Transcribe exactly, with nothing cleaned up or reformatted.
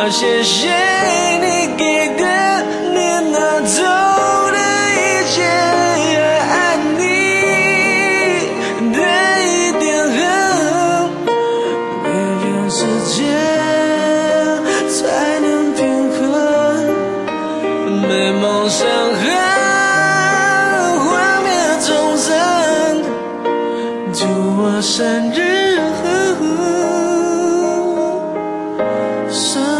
谢谢你给的，你拿走的一切，爱你的一点恨，每天时间才能平衡，被梦伤痕幻灭终生，祝我生日。生